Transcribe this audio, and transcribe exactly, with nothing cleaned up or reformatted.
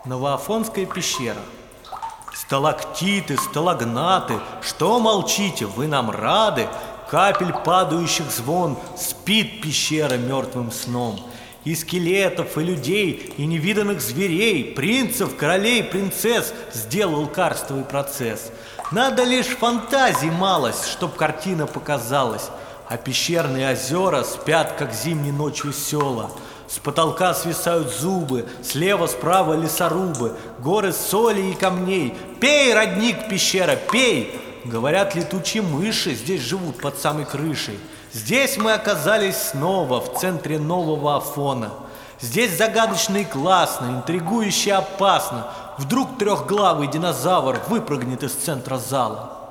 Новоафонская пещера. Сталактиты, сталагнаты, что молчите, вы нам рады? Капель падающих звон, спит пещера мертвым сном. И скелетов, и людей, и невиданных зверей, принцев, королей, принцесс сделал карстовый процесс. Надо лишь фантазии малость, чтоб картина показалась. А пещерные озера спят, как зимней ночью села. С потолка свисают зубы, слева, справа лесорубы, горы соли и камней. Пей, родник, пещера, пей! Говорят, летучие мыши здесь живут под самой крышей. Здесь мы оказались снова в центре нового Афона. Здесь загадочно и классно, интригующе и опасно. Вдруг трехглавый динозавр выпрыгнет из центра зала.